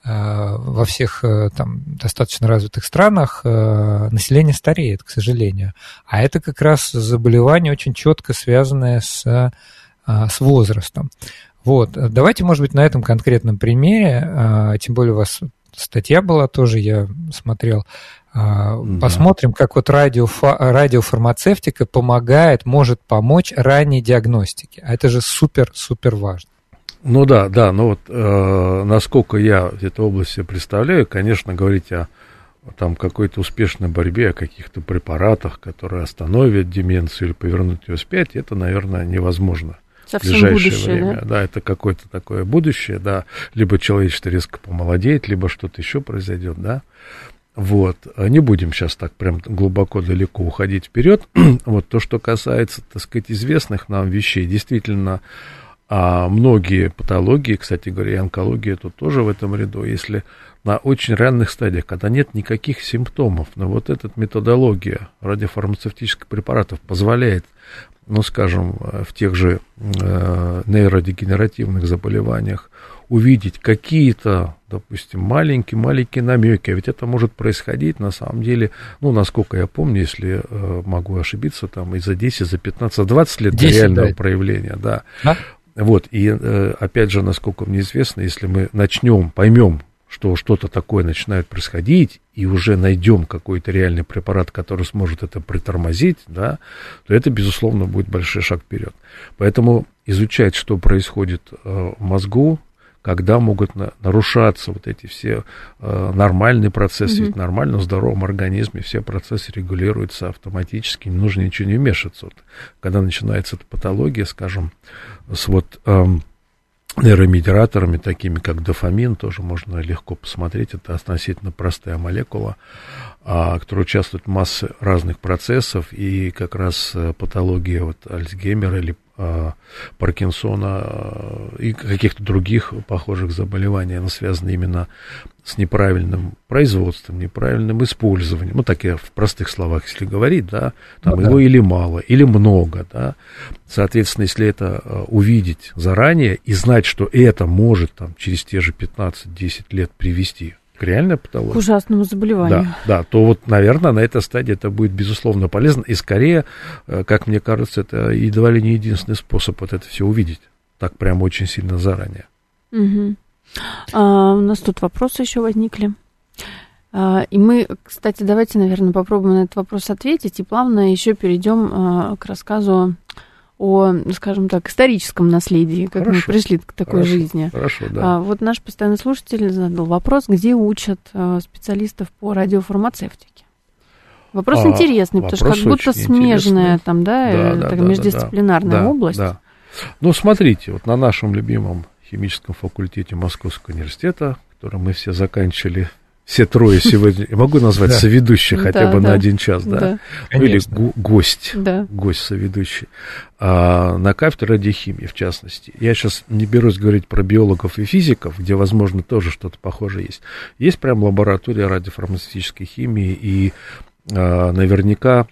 во всех там достаточно развитых странах население стареет, к сожалению. А это как раз заболевание очень четко связанное с, с возрастом. Вот. Давайте, может быть, на этом конкретном примере, тем более у вас статья была тоже, я смотрел. Да. Посмотрим, как вот радиофа- радиофармацевтика помогает, может помочь ранней диагностике. А это же супер-супер важно. Ну да, да, но вот э, насколько я в этой области представляю, конечно, говорить о там, какой-то успешной борьбе, о каких-то препаратах, которые остановят деменцию или повернут ее вспять, это, наверное, невозможно. Совсем в ближайшее будущее, время. Да? да, это какое-то такое будущее, да, либо человечество резко помолодеет, либо что-то еще произойдет, да. Вот, не будем сейчас так прям глубоко далеко уходить вперед. Вот то, что касается, так сказать, известных нам вещей, действительно, а многие патологии, кстати говоря, и онкология тут тоже в этом ряду, если на очень ранних стадиях, когда нет никаких симптомов, но вот эта методология радиофармацевтических препаратов позволяет, ну, скажем, в тех же э, нейродегенеративных заболеваниях увидеть какие-то, допустим, маленькие-маленькие намеки, а ведь это может происходить на самом деле, ну, насколько я помню, если э, могу ошибиться, там и за десять, за пятнадцать, за двадцать лет до реального да. проявления, да. А? Вот, и э, опять же, насколько мне известно, если мы начнем, поймем, что что-то такое начинает происходить, и уже найдем какой-то реальный препарат, который сможет это притормозить, да, то это, безусловно, будет большой шаг вперед. Поэтому изучать, что происходит э, в мозгу, когда могут на, нарушаться вот эти все э, нормальные процессы, mm-hmm. ведь нормально в здоровом организме все процессы регулируются автоматически, не нужно ничего не вмешиваться. Вот, когда начинается эта патология, скажем, с вот... Э, нейромедиаторами, такими как дофамин, тоже можно легко посмотреть. Это относительно простая молекула, а, которая участвует в массе разных процессов, и как раз патология вот, Альцгеймера или а, Паркинсона а, и каких-то других похожих заболеваний, она связана именно с неправильным производством, неправильным использованием. Ну, так я в простых словах, если говорить, да, там ну, его да. или мало, или много, да. Соответственно, если это uh, увидеть заранее и знать, что это может там через те же пятнадцать-десять лет привести к реальной патологии. К ужасному заболеванию. Да, да, то вот, наверное, на этой стадии это будет, безусловно, полезно. И скорее, как мне кажется, это едва ли не единственный способ вот это все увидеть. так прям очень сильно заранее. Угу. А, у нас тут вопросы еще возникли. А, и мы, кстати, давайте, наверное, попробуем на этот вопрос ответить и плавно еще перейдем а, к рассказу о, скажем так, историческом наследии, как Хорошо. мы пришли к такой Хорошо. жизни. Хорошо, да. А, вот наш постоянный слушатель задал вопрос, где учат а, специалистов по радиофармацевтике. Вопрос а, интересный, вопрос потому что как будто смежная там, да, да, да, так, да междисциплинарная да, область. Да. Ну, смотрите, вот на нашем любимом химическом факультете Московского университета, который мы все заканчивали, все трое сегодня, я могу назвать да. соведущих хотя да, бы да. на один час, да? да. Ну, или го- гость, да. гость соведущий, а, на кафедре радиохимии, в частности. Я сейчас не берусь говорить про биологов и физиков, где, возможно, тоже что-то похожее есть. Есть прям лаборатория радиофармацевтической химии, и а, наверняка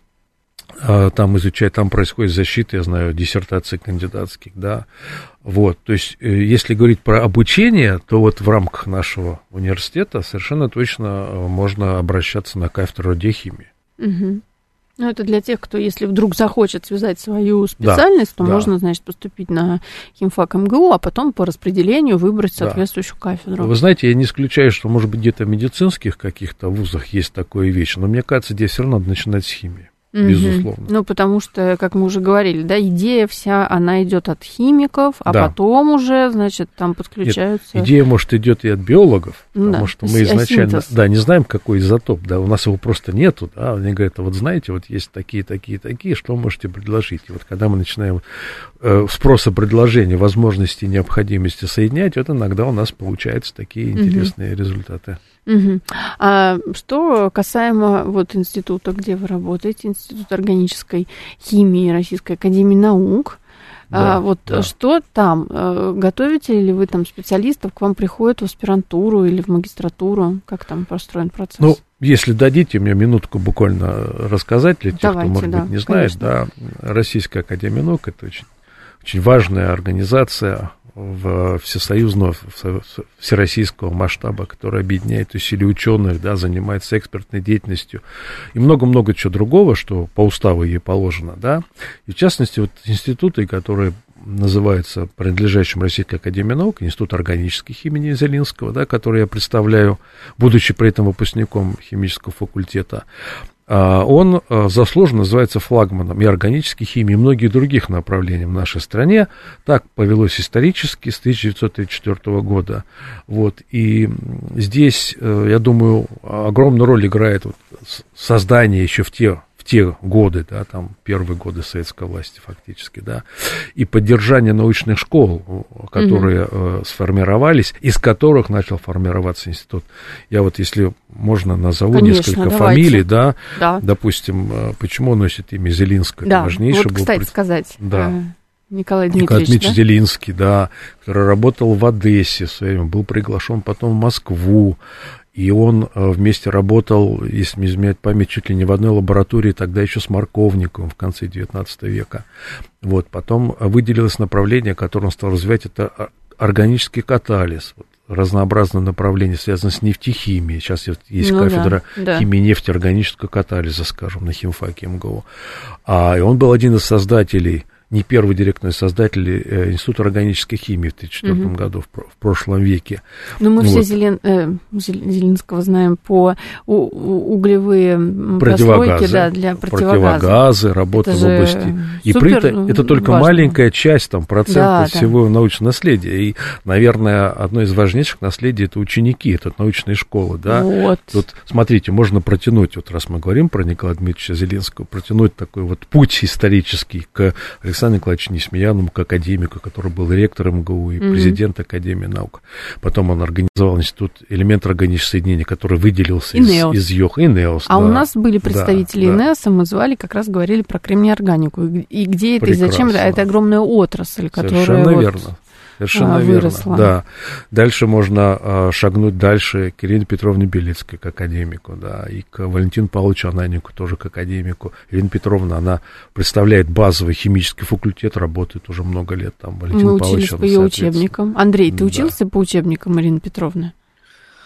а, там изучать, там происходит защита, я знаю, диссертаций кандидатских, да. Вот, то есть, если говорить про обучение, то вот в рамках нашего университета совершенно точно можно обращаться на кафедру радиохимии. Угу. Ну, это для тех, кто, если вдруг захочет связать свою специальность, да, то да. можно, значит, поступить на химфак МГУ, а потом по распределению выбрать соответствующую да. кафедру. Вы знаете, я не исключаю, что, может быть, где-то в медицинских каких-то вузах есть такая вещь, но мне кажется, здесь все равно надо начинать с химии. Безусловно. Ну, потому что, как мы уже говорили, да, идея вся, она идет от химиков, а да. потом уже, значит, там подключаются... Нет, идея, может, идет и от биологов, потому да. что мы изначально, да, не знаем, какой изотоп, да, у нас его просто нету, да, они говорят, а вот знаете, вот есть такие, такие, такие, что можете предложить? И вот когда мы начинаем э, спроса предложения, возможности, необходимости соединять, вот иногда у нас получаются такие интересные угу. результаты. Угу. А что касаемо вот института, где вы работаете, Институт органической химии Российской академии наук, да, а, вот да. что там? Готовите ли вы там специалистов, к вам приходят в аспирантуру или в магистратуру? Как там построен процесс? Ну, если дадите мне минутку буквально рассказать для тех, Давайте, кто, может да, быть, не знает, да, Российская академия наук — это очень, очень важная организация в всесоюзного, всероссийского масштаба, который объединяет усилия ученых, да, занимается экспертной деятельностью и много-много чего другого, что по уставу ей положено, да, и в частности, вот институты, которые называются принадлежащим Российской академии наук, Институт органической химии имени Зелинского, да, который я представляю, будучи при этом выпускником химического факультета, он заслуженно называется флагманом и органической химии, и многих других направлений в нашей стране. Так повелось исторически с тысяча девятьсот тридцать четвёртого года. Вот. И здесь, я думаю, огромную роль играет вот создание еще в те, в те годы, да, там первые годы советской власти фактически, да, и поддержание научных школ, которые mm-hmm. э, сформировались, из которых начал формироваться институт. Я вот, если можно, назову Конечно, несколько давайте. фамилий, да, да, допустим, почему носит имя Зелинского, да, это важнейший вот, был... кстати, пред... сказать, да. Николай Дмитриевич, Николай Дмитриевич да? Зелинский, да, который работал в Одессе в свое время, был приглашен потом в Москву, и он вместе работал, если не изменяет память, чуть ли не в одной лаборатории, тогда еще с Марковниковым в конце девятнадцатого века. Вот, потом выделилось направление, которое он стал развивать, это органический катализ, вот, разнообразное направление, связанное с нефтехимией. Сейчас есть ну, кафедра да, да. химии нефти, органического катализа, скажем, на химфаке МГУ. А, и он был один из создателей, не первый директный создатель э, Института органической химии в тысяча девятьсот тридцать четвёртом угу. году, в, в прошлом веке. Ну, мы вот. все Зелен, э, Зеленского знаем по у, у, углевые прослойки, да, для противогаза. Противогазы, работа это в области. И при этом это только важно. Маленькая часть там, процента да, всего да. научного наследия. И, наверное, одно из важнейших наследий — это ученики, это научные школы. Да? Вот. Тут, смотрите, можно протянуть, вот раз мы говорим про Николая Дмитриевича Зелинского, протянуть такой вот путь исторический к Александру Николаевичу Несмеянову, к академику, который был ректором МГУ и mm-hmm. президент Академии наук. Потом он организовал институт элементов органических соединений, который выделился из, из ЙОХ. И НЕОС. А да. у нас были представители да, ИНЕОСа, да. мы звали, как раз говорили про кремний-органику. И где это, Прекрасно. и зачем это? Это огромная отрасль, которая... Совершенно вот... верно. Совершенно а, верно, выросла. да. Дальше можно а, шагнуть дальше к Ирине Петровне Белицкой, к академику, да, и к Валентину Павловичу Ананенко, тоже к академику. Ирина Петровна, она представляет базовый химический факультет, работает уже много лет там. Валентин Мы Павлович, учились по ее учебникам. Андрей, ты да. учился по учебникам Ирины Петровны?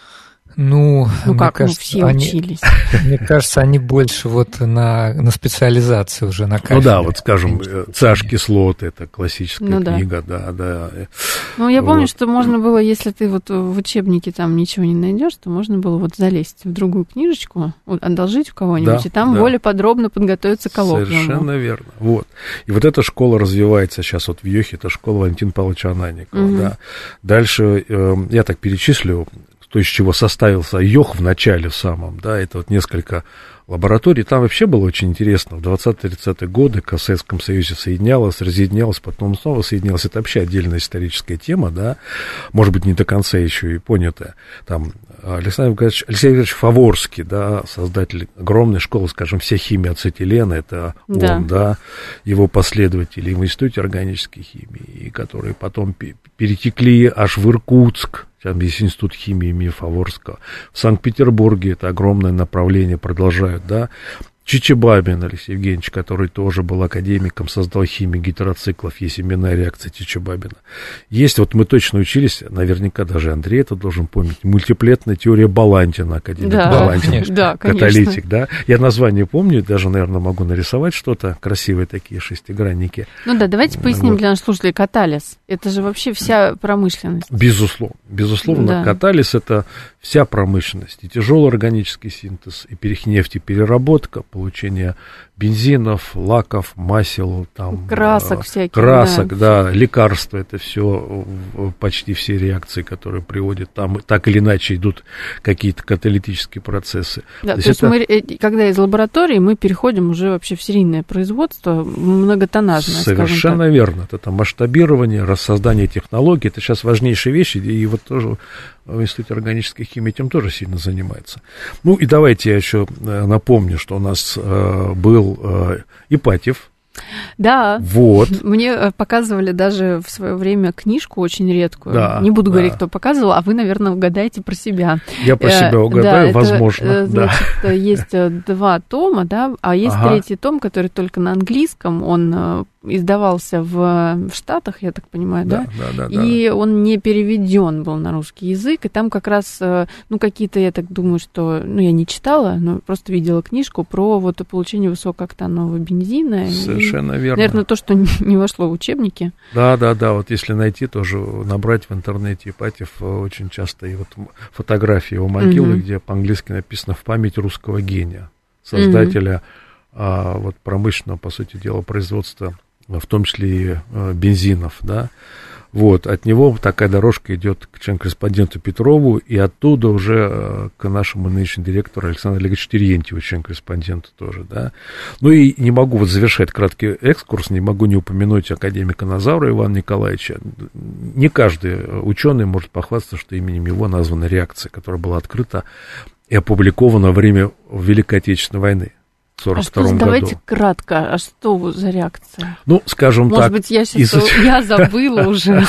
Ну, ну как, кажется, ну, все они, учились. Мне кажется, они больше вот на, на специализацию уже, на кафедре. Ну да, вот скажем, «Царь кислот» — это классическая ну, книга, да, да. да. Ну, я помню, вот. что можно было, если ты вот в учебнике там ничего не найдешь, то можно было вот залезть в другую книжечку, одолжить у кого-нибудь, да, и там да. более подробно подготовиться к коллоквиуму. Совершенно верно. Вот. И вот эта школа развивается сейчас вот в Йохе, это школа Валентина Павловича Ананникова, угу. да. Дальше, э, я так перечислю, то, из чего составился Йох в начале в самом, да, это вот несколько лабораторий. Там вообще было очень интересно. В двадцатые-тридцатые годы в Советском Союзе соединялось, разъединялось, потом снова соединялось. Это вообще отдельная историческая тема, да, может быть, не до конца еще и понятая. Там Александр Григорьевич, Алексей Григорьевич Фаворский, да, создатель огромной школы, скажем, вся химия ацетилена, это да. он, да, его последователи в Институте органической химии, которые потом перетекли аж в Иркутск. Там есть институт химии имени Фаворского. В Санкт-Петербурге это огромное направление продолжают, да. Чичибабин Алексей Евгеньевич, который тоже был академиком, создал химию гетероциклов, есть именная реакция Чичибабина. Есть, вот мы точно учились, наверняка даже Андрей это должен помнить, мультиплетная теория Балантина, академик да, Балантин, конечно. Да, каталитик, да. Я название помню, даже, наверное, могу нарисовать что-то, красивые такие шестигранники. Ну да, давайте поясним вот. Для наших слушателей, катализ, это же вообще вся промышленность. Безусловно, безусловно, да. Катализ это вся промышленность, и тяжелый органический синтез, и нефтепереработка, получение бензинов, лаков, масел, там, красок всяких, красок, да, да, лекарства, это все почти все реакции, которые приводят, там так или иначе идут какие-то каталитические процессы. Да, то, то есть это... мы, когда из лаборатории мы переходим уже вообще в серийное производство, многотоннажное. Совершенно верно, это масштабирование, рассоздание технологий, это сейчас важнейшие вещи, и вот тоже в Институте органической химии этим тоже сильно занимается. Ну и давайте я еще напомню, что у нас э, был э, Ипатьев. Да, вот. Мне показывали даже в свое время книжку очень редкую. Да, Не буду да. говорить, кто показывал, а вы, наверное, угадаете про себя. Я про себя угадаю, да, возможно. Это, значит, да. Есть два тома, да, а есть ага. третий том, который только на английском, он издавался в, в Штатах, я так понимаю, да? Да, да, да. И да. он не переведен был на русский язык, и там как раз, ну, какие-то, я так думаю, что, ну, я не читала, но просто видела книжку про вот получение высокооктанового бензина. Совершенно и, верно. Наверное, то, что не вошло в учебники. Да, да, да, вот если найти, тоже набрать в интернете Ипатьев, очень часто и вот фотографии его могилы, угу. где по-английски написано «В память русского гения», создателя угу. а, вот промышленного, по сути дела, производства, в том числе и э, бензинов, да, вот, от него такая дорожка идет к член-корреспонденту Петрову, и оттуда уже э, к нашему нынешнему директору Александру Олеговичу Терентьеву, член-корреспонденту тоже, да. Ну и не могу вот завершать краткий экскурс, не могу не упомянуть академика Назарова Ивана Николаевича. Не каждый ученый может похвастаться, что именем его названа реакция, которая была открыта и опубликована во время Великой Отечественной войны. В сорок втором году. Давайте кратко, а что за реакция? Ну, скажем Может так... Может быть, я сейчас изуч... я забыла уже.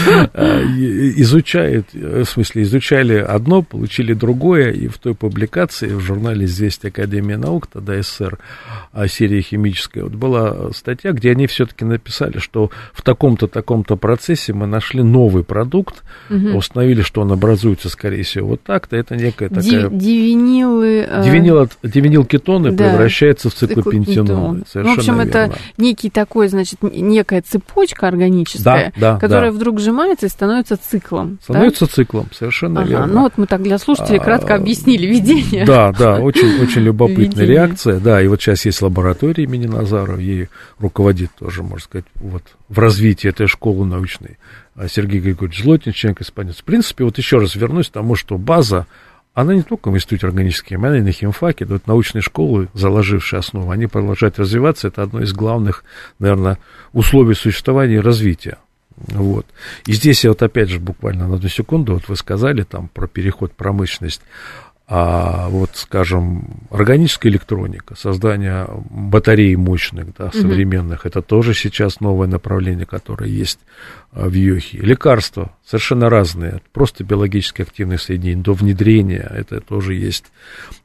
Изучают, в смысле, изучали одно, получили другое, и в той публикации в журнале «Известия Академии наук», тогда СССР, серия химическая, вот была статья, где они все-таки написали, что в таком-то, таком-то процессе мы нашли новый продукт, угу. установили, что он образуется, скорее всего, вот так-то, это некая такая... Дивинилы... Дивинил, дивинилкетоны да. превращаются в циклопентенол. Ну, в общем, верно. Это некий такой, значит, некая цепочка органическая, да, да, которая да. вдруг сжимается и становится циклом. Становится да? циклом, совершенно ага, верно. Ну, вот мы так для слушателей кратко а, объяснили видение. Да, да, очень, очень любопытная реакция. Да, и вот сейчас есть лаборатория имени Назарова, ей руководит тоже, можно сказать, вот, в развитии этой школы научной Сергей Григорьевич Злотин, член-корреспондент. В принципе, вот еще раз вернусь к тому, что база, она не только в Институте органической химии, она и на химфаке, вот научные школы, заложившие основу, они продолжают развиваться, это одно из главных, наверное, условий существования и развития. Вот. И здесь я вот опять же буквально на одну секунду, вот вы сказали там про переход в промышленность, а вот, скажем, органическая электроника, создание батарей мощных, да, современных, mm-hmm. это тоже сейчас новое направление, которое есть в Йохе. Лекарства совершенно разные, просто биологически активные соединения, до внедрения, это тоже есть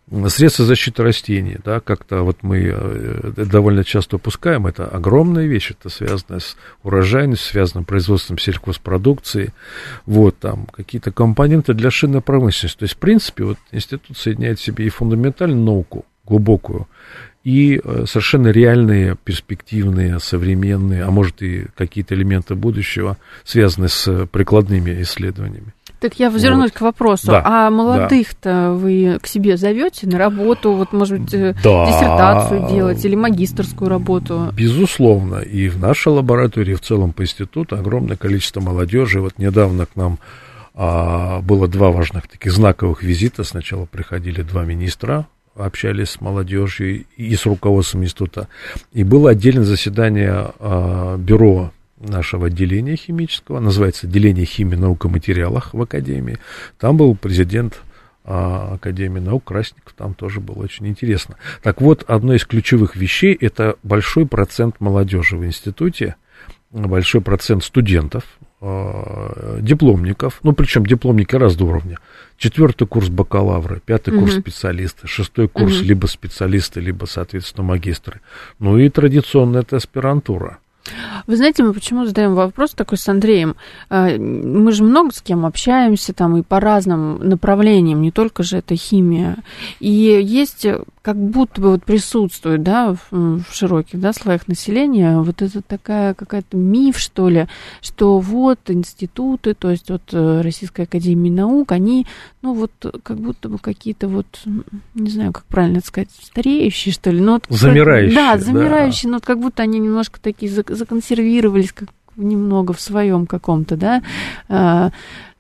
Средства защиты растений, да, как-то вот мы довольно часто упускаем, это огромная вещь, это связано с урожайностью, связано с производством сельхозпродукции, вот, там, какие-то компоненты для шинной промышленности. То есть, в принципе, вот институт соединяет в себе и фундаментальную науку, глубокую, и совершенно реальные, перспективные, современные, а может и какие-то элементы будущего, связанные с прикладными исследованиями. Так я вернусь вот. к вопросу. Да, а молодых-то да. вы к себе зовете на работу, вот, может быть, да. диссертацию делать или магистерскую работу? Безусловно. И в нашей лаборатории, и в целом по институту огромное количество молодежи. Вот недавно к нам а, было два важных таких знаковых визита. Сначала приходили два министра, общались с молодежью и с руководством института. И было отдельное заседание а, бюро нашего отделения химического, называется отделение химии, наук и материалах в Академии. Там был президент а, Академии наук Красников, там тоже было очень интересно. Так вот, одно из ключевых вещей – это большой процент молодежи в институте, большой процент студентов, а, дипломников, ну, причем дипломники разного уровня. Четвертый курс бакалавра, пятый курс uh-huh. специалисты, шестой курс uh-huh. либо специалисты, либо, соответственно, магистры. Ну и традиционная это аспирантура. Вы знаете, мы почему задаем вопрос такой с Андреем? Мы же много с кем общаемся там и по разным направлениям, не только же это химия. И есть, как будто бы вот присутствует, да, в, в широких, да, слоях населения вот это такая какая-то миф, что ли, что вот институты, то есть вот Российской академии наук, они, ну вот как будто бы какие-то вот, не знаю, как правильно это сказать, стареющие, что ли. Ну, вот, замирающие. Да, замирающие, да. Но вот как будто они немножко такие законсервировались как немного в своем каком-то, да,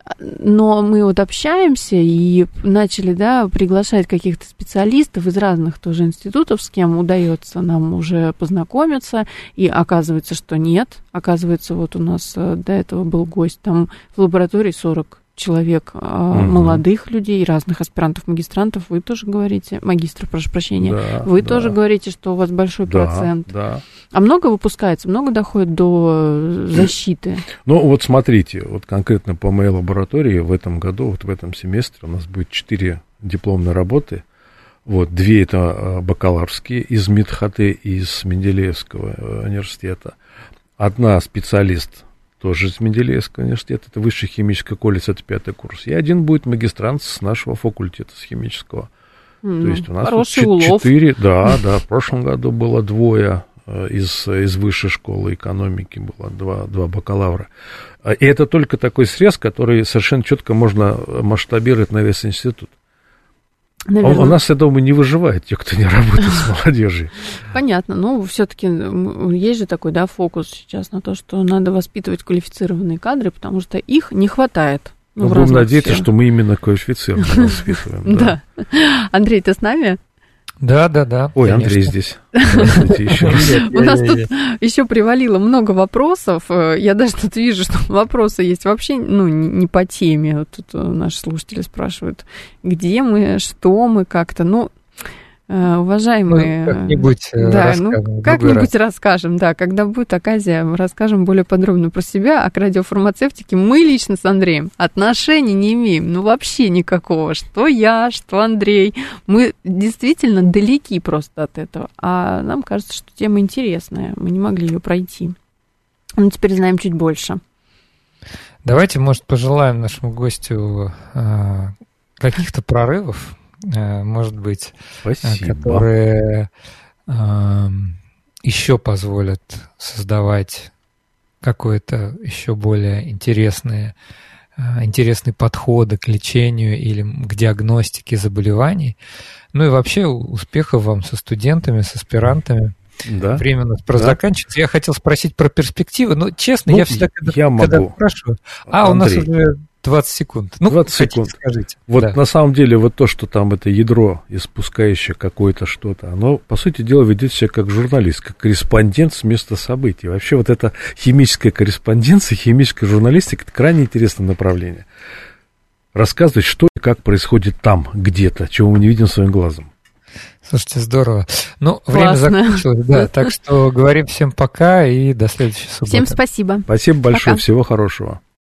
но мы вот общаемся и начали, да, приглашать каких-то специалистов из разных тоже институтов, с кем удается нам уже познакомиться, и оказывается, что нет, оказывается, вот у нас до этого был гость, там в лаборатории сорок человек, угу. молодых людей, разных аспирантов, магистрантов, вы тоже говорите, магистров, прошу прощения, да, вы да. тоже говорите, что у вас большой да, процент. Да. А много выпускается, много доходит до защиты? Ну, вот смотрите, вот конкретно по моей лаборатории в этом году, вот в этом семестре у нас будет четыре дипломные работы. Вот, две это бакалаврские из МИДХТ, из Менделеевского университета. Одна специалист тоже из Менделеевского университета, это высший химический колледж, это пятый курс. И один будет магистрант с нашего факультета, с химического. Mm, То есть у нас вот четыре, да, да, в прошлом году было двое из, из высшей школы экономики, было два, два бакалавра. И это только такой срез, который совершенно четко можно масштабировать на весь институт. Он, у нас, я думаю, не выживает те, кто не работает с молодежью. Понятно. Ну, все-таки есть же такой, да, фокус сейчас на то, что надо воспитывать квалифицированные кадры, потому что их не хватает. Ну, будем надеяться, что мы именно квалифицированные воспитываем. Да. Андрей, ты с нами? Да, да, да. Ой, конечно. Андрей здесь. Здравствуйте еще раз. У нас тут еще привалило много вопросов. Я даже тут вижу, что вопросы есть вообще, ну, не по теме. Вот тут наши слушатели спрашивают, где мы, что мы как-то. Ну, уважаемые... Ну, как-нибудь да, ну, как-нибудь расскажем, да. Когда будет оказия, расскажем более подробно про себя. А к радиофармацевтике мы лично с Андреем отношений не имеем. Ну, вообще никакого. Что я, что Андрей. Мы действительно далеки просто от этого. А нам кажется, что тема интересная. Мы не могли ее пройти. Но теперь знаем чуть больше. Давайте, может, пожелаем нашему гостю а, каких-то прорывов, может быть, Спасибо. которые э, еще позволят создавать какое-то еще более интересные, э, интересные подходы к лечению или к диагностике заболеваний. Ну и вообще успехов вам со студентами, с аспирантами. Да. Время у нас просто да. заканчивается. Я хотел спросить про перспективы, но честно, ну, я всегда, когда, я когда могу. спрашиваю, а Андрей. у нас уже двадцать секунд. Ну, двадцать секунд. Скажите. Вот да. на самом деле вот то, что там это ядро, испускающее какое-то что-то, оно, по сути дела, ведет себя как журналист, как корреспондент с места событий. Вообще вот эта химическая корреспонденция, химическая журналистика, это крайне интересное направление. Рассказывать, что и как происходит там, где-то, чего мы не видим своим глазом. Слушайте, здорово. Ну, Классно. Время закончилось, да, так что говорим всем пока и до следующей субботы. Всем спасибо. Спасибо большое, пока. Всего хорошего.